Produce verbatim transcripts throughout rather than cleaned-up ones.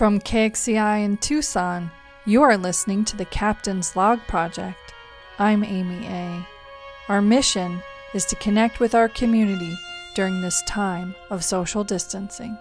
From K X C I in Tucson, you are listening to the Captain's Log Project. I'm Amy A. Our mission is to connect with our community during this time of social distancing.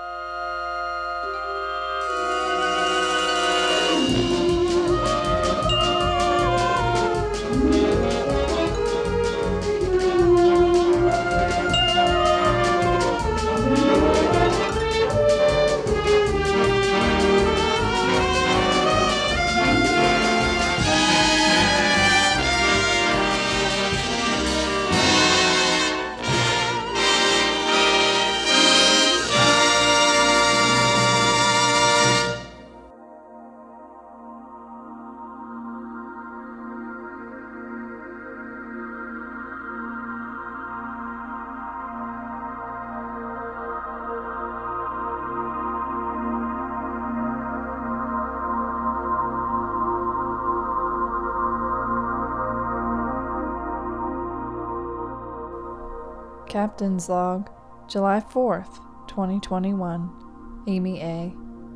Captain's Log, July fourth, twenty twenty-one. Amy A.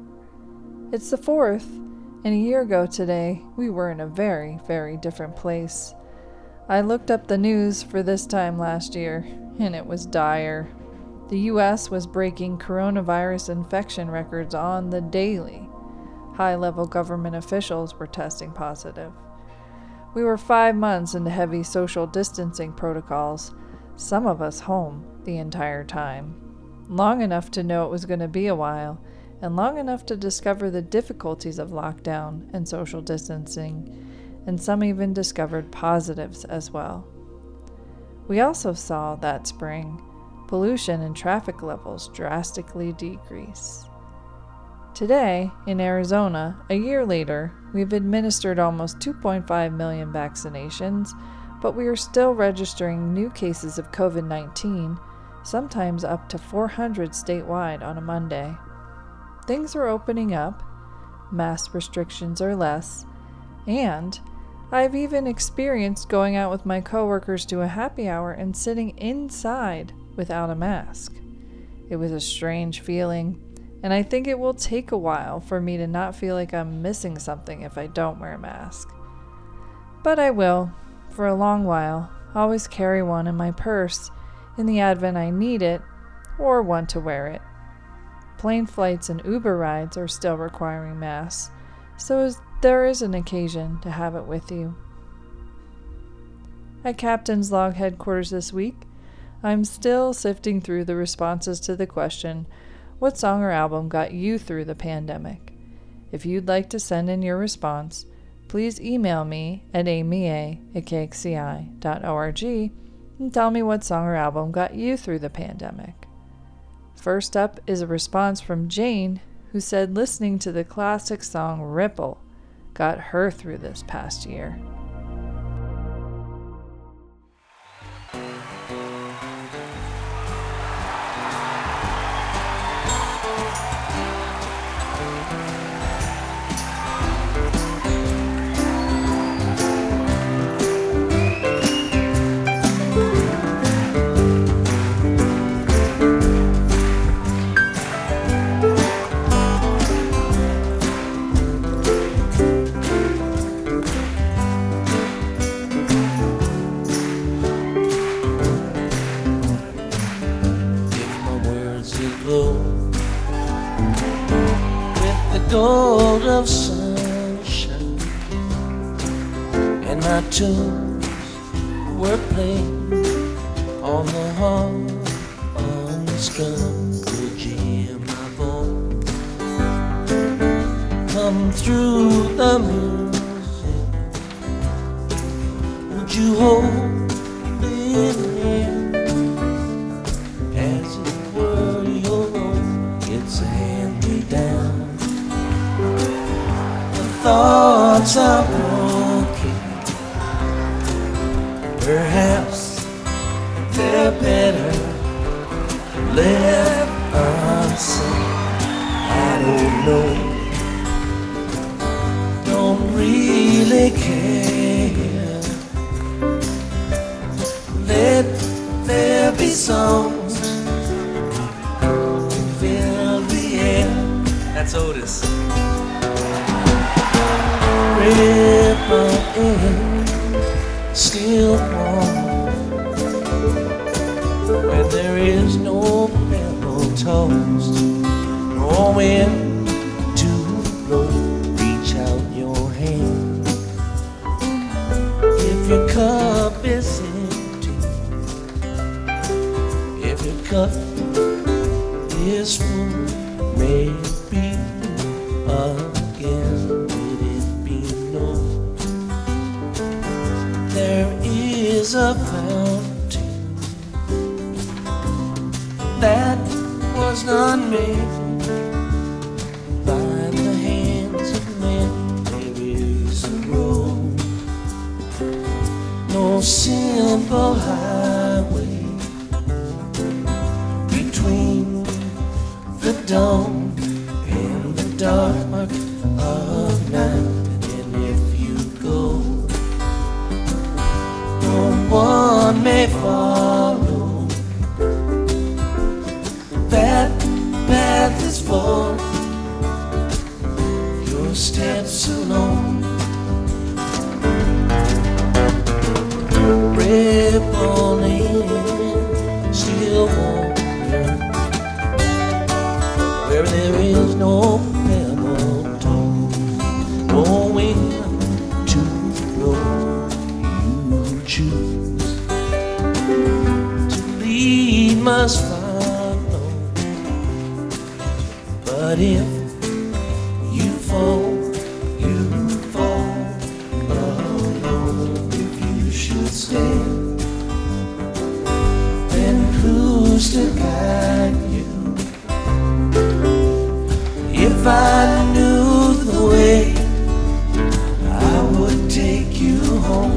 It's the fourth, and a year ago today, we were in a very, very different place. I looked up the news for this time last year, and it was dire. The U S was breaking coronavirus infection records on the daily. High-level government officials were testing positive. We were five months into heavy social distancing protocols, some of us home the entire time. Long enough to know it was going to be a while, and long enough to discover the difficulties of lockdown and social distancing, and some even discovered positives as well. We also saw that spring pollution and traffic levels drastically decrease. Today, in Arizona, a year later, we've administered almost two point five million vaccinations, but we are still registering new cases of covid nineteen, sometimes up to four hundred statewide on a Monday. Things are opening up, mask restrictions are less, and I've even experienced going out with my coworkers to a happy hour and sitting inside without a mask. It was a strange feeling, and I think it will take a while for me to not feel like I'm missing something if I don't wear a mask. But I will. For a long while, always carry one in my purse in the event I need it or want to wear it. Plane flights and Uber rides are still requiring masks, so there is an occasion to have it with you. At Captain's Log headquarters this week, I'm still sifting through the responses to the question, what song or album got you through the pandemic? If you'd like to send in your response, please email me at amya at k x c i dot org and tell me what song or album got you through the pandemic. First up is a response from Jane, who said listening to the classic song Ripple got her through this past year. Gold of sunshine, and my tunes were playing on the horn, on the strum. Would you hear my voice come through the music? Would you hold me near as it were your own? It's a hand-me-down. Thoughts are broken, perhaps they're better left unsaid. I don't know, don't really care. Let there be songs to fill the air. That's Otis. River is still warm, where there is no pebble toast, no wind to blow. Reach out your hand. If your cup is empty, if your cup is full, maybe again. There is a fountain that was not made by the hands of men. There is a road, no simple highway between the dawn and the dark of night. One may follow. That path is for your steps alone. Ripple in still water, where there is no pebble toes, no wind to blow. Choose to lead must follow, but if you fall, you fall alone. If you should stay, then who's to guide you? If I knew the way, I would take you home.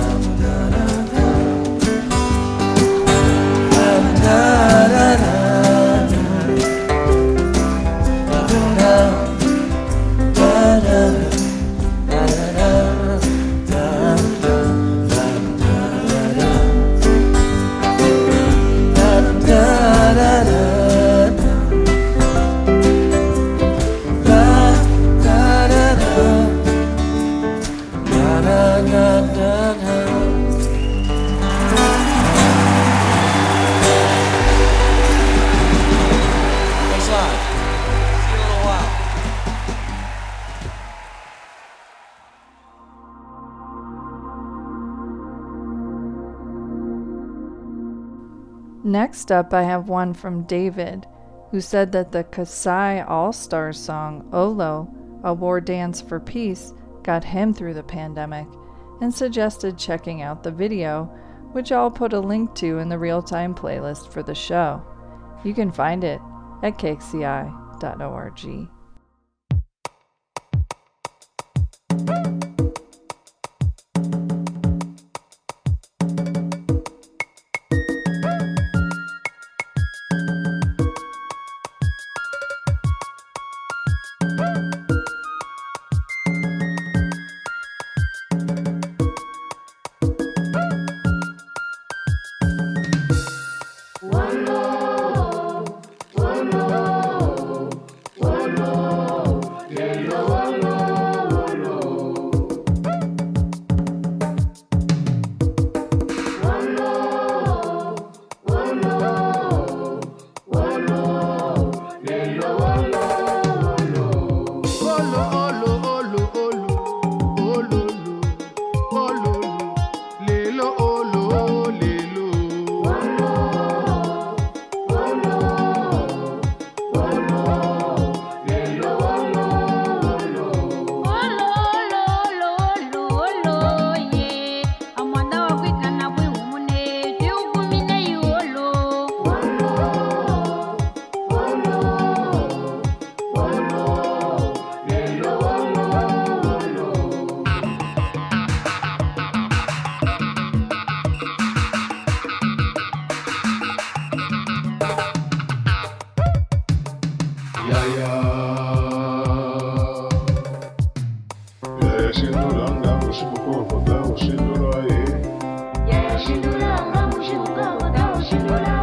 Next up, I have one from David, who said that the Kasai All-Stars song, Olo, A War Dance for Peace, got him through the pandemic, and suggested checking out the video, which I'll put a link to in the real-time playlist for the show. You can find it at k x c i dot org.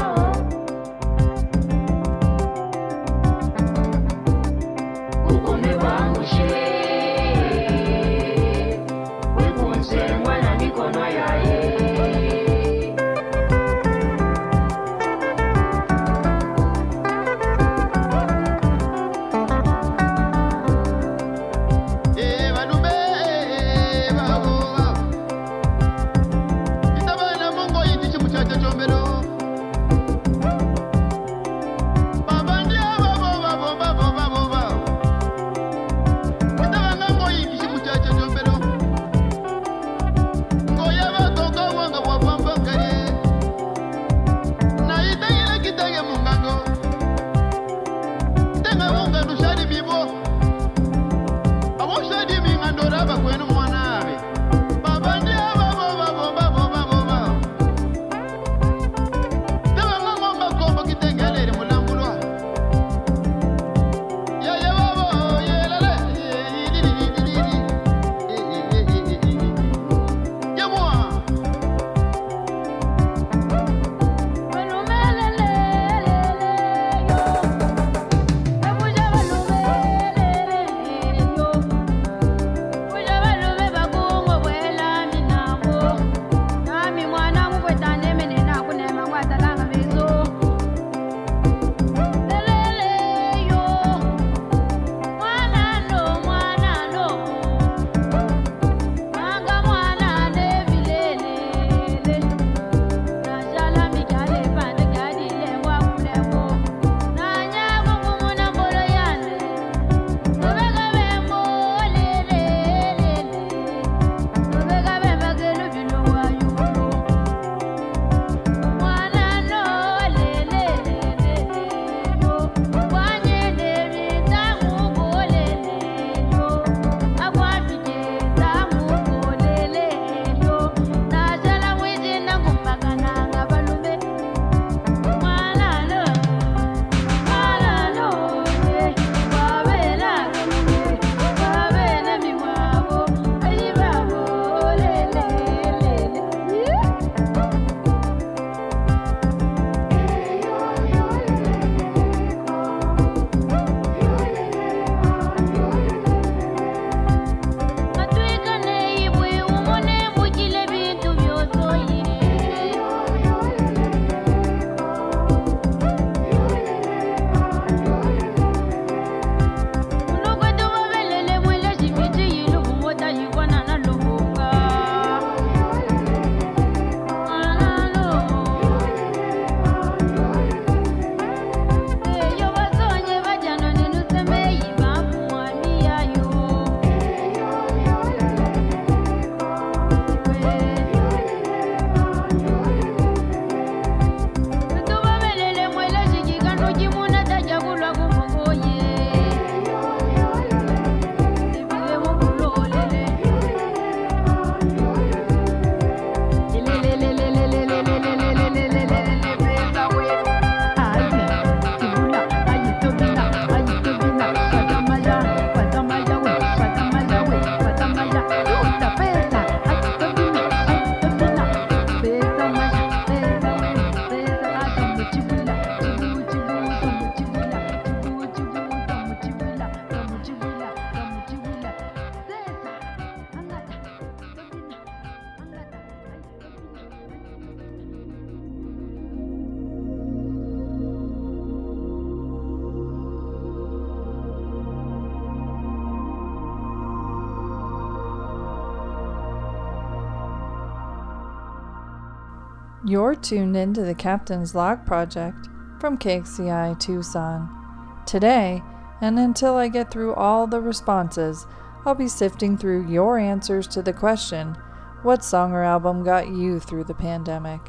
Come You're tuned into the Captain's Log Project from K X C I Tucson. Today, and until I get through all the responses, I'll be sifting through your answers to the question, what song or album got you through the pandemic?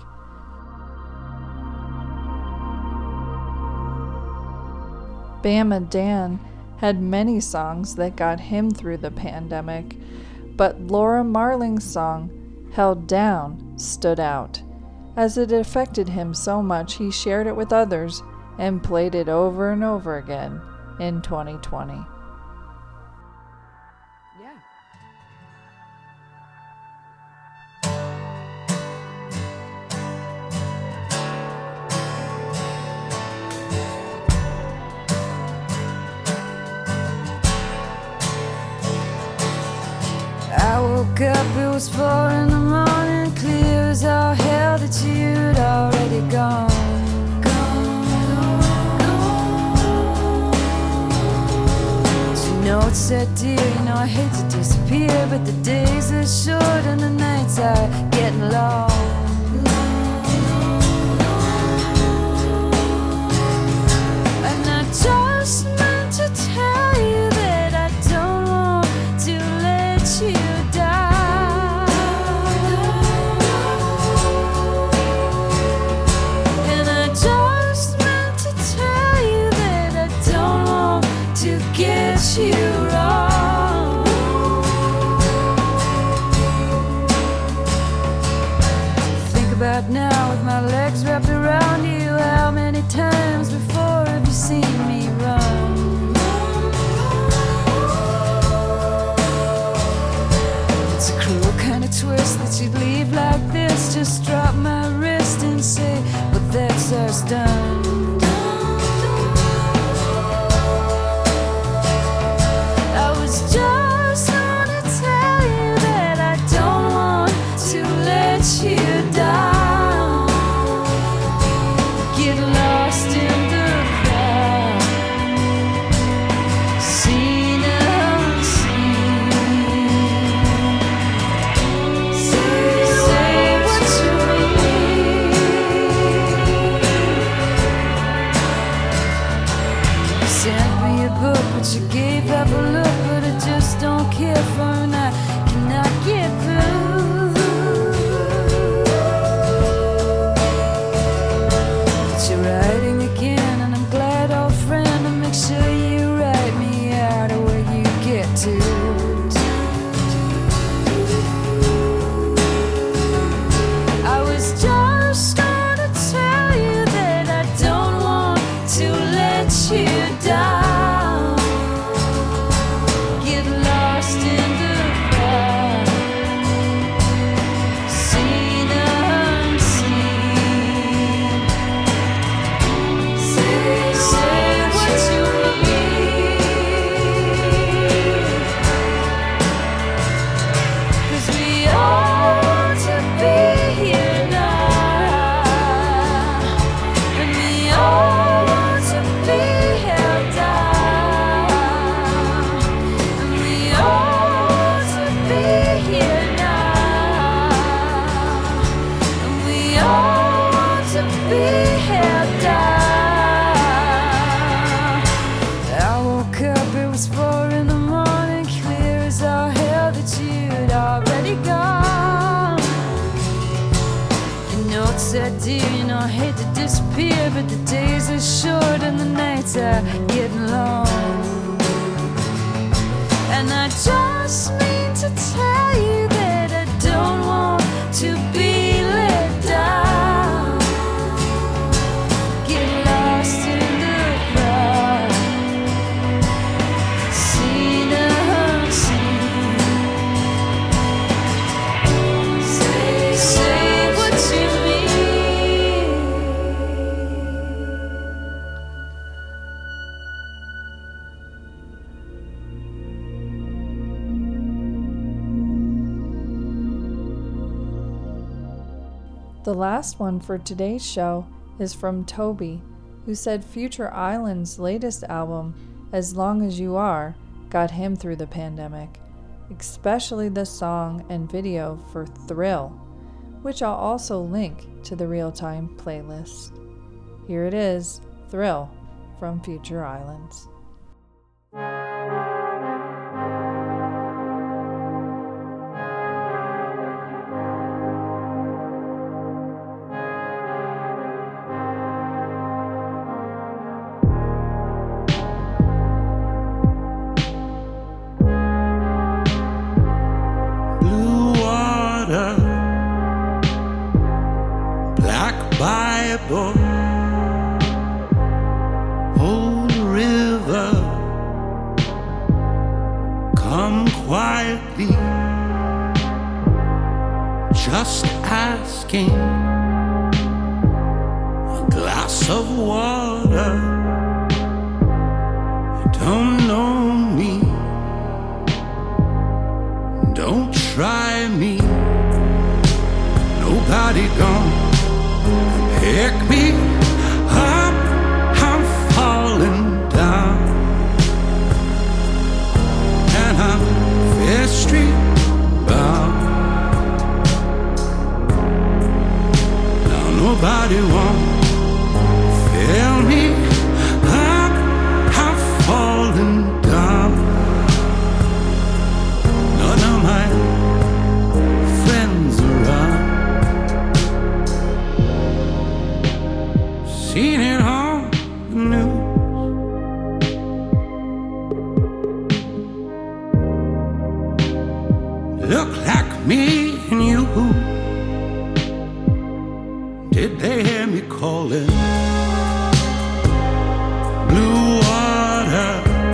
Bama Dan had many songs that got him through the pandemic, but Laura Marling's song, Held Down, stood out. As it affected him so much, he shared it with others and played it over and over again in twenty twenty. Yeah. I woke up, it was four in the morning, clear as all hell that you'd already gone. You know it's sad, dear, you know I hate to disappear, but the days are short and the nights are getting long. And I just meant to tell you that I don't want to let you down. And I just meant to tell you that I don't want to get you wrong. solitude. I was just gonna tell you that I don't want to let you down. Get lost in the crowd, seen unseen. Say, say what you mean, 'cause we ought to be here now, and we ought to be held down, and we ought to be here now, and we ought to be held down. I woke up, it was four in the morning, clear as all hell that you'd already gone. You know it's that dear, you know I hate to disappear, but the days are short and the nights are getting long. And I just mean to tell you that I don't want to be let down. Get lost in the crowd, seen unseen. Say, say what you mean. The last one for today's show is from Toby, who said Future Island's latest album, As Long As You Are, got him through the pandemic, especially the song and video for Thrill, which I'll also link to the real-time playlist. Here it is, Thrill from Future Islands. Blue water, black Bible, old river, come quietly, just asking a glass of water. You don't know me, don't try me. Nobody gonna pick me up. I'm falling down, and I'm Fifth Street bound. Now nobody won't fill me up. I'm falling down. None of my friends around. Seen it on the news. Look like me and you. Did they hear me calling? Blue water,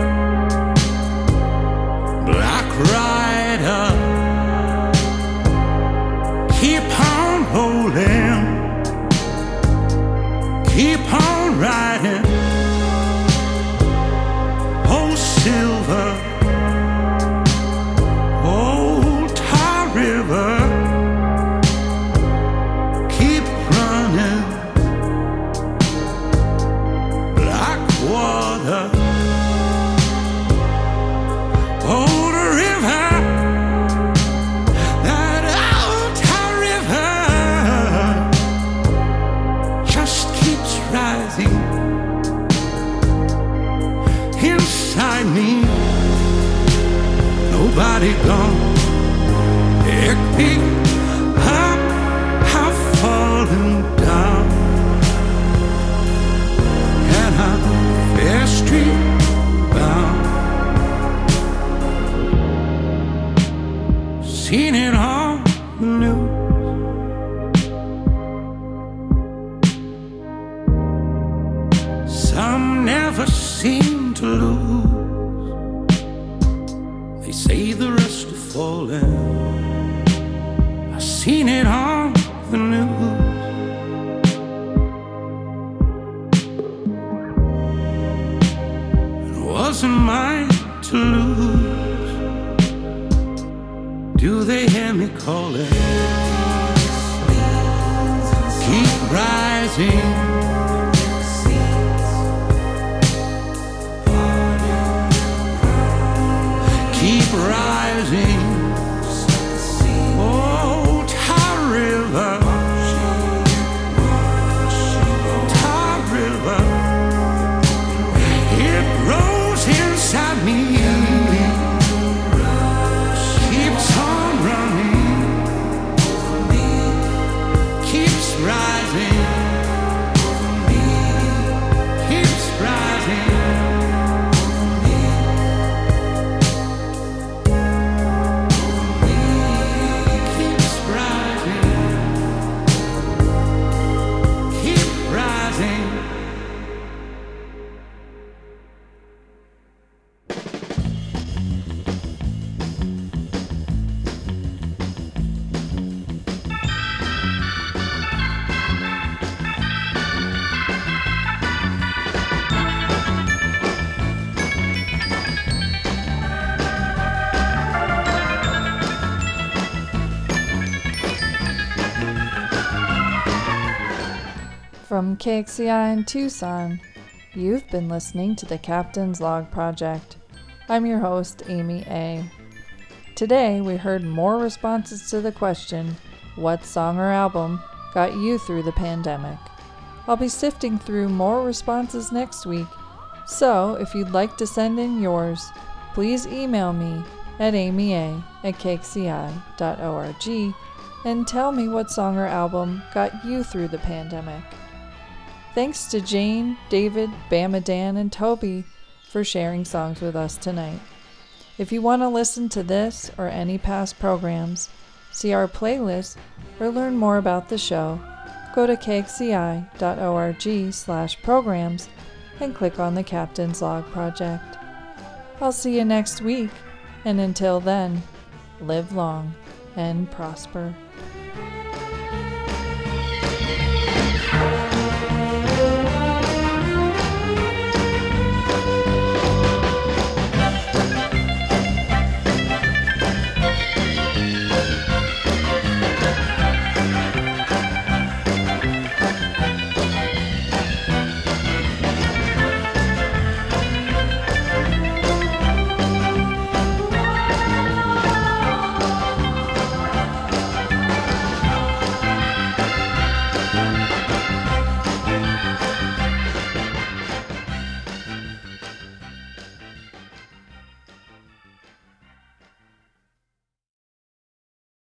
black rider, keep on rolling, keep on riding. Oh, silver, old Tar River, keep running. Black water, old river, that old Tar River just keeps rising inside me. Nobody gonna pick me up. I'm falling down, and I'm Fifth Street bound. seen it on the news. Some never seem to lose. They say the rest are falling. I've seen it on the news. It wasn't mine to lose. Do they hear me calling? Keep rising. Keep rising. Oh, Tar River, Tar River, it grows inside me. Keeps on running, keeps rising, keeps rising. From K X C I in Tucson, you've been listening to the Captain's Log Project. I'm your host, Amy A. Today, we heard more responses to the question, what song or album got you through the pandemic? I'll be sifting through more responses next week, so if you'd like to send in yours, please email me at amya at kxci.org and tell me what song or album got you through the pandemic. Thanks to Jane, David, Bama Dan, and Toby for sharing songs with us tonight. If you want to listen to this or any past programs, see our playlist, or learn more about the show, go to kxci.org slash programs and click on the Captain's Log Project. I'll see you next week, and until then, live long and prosper.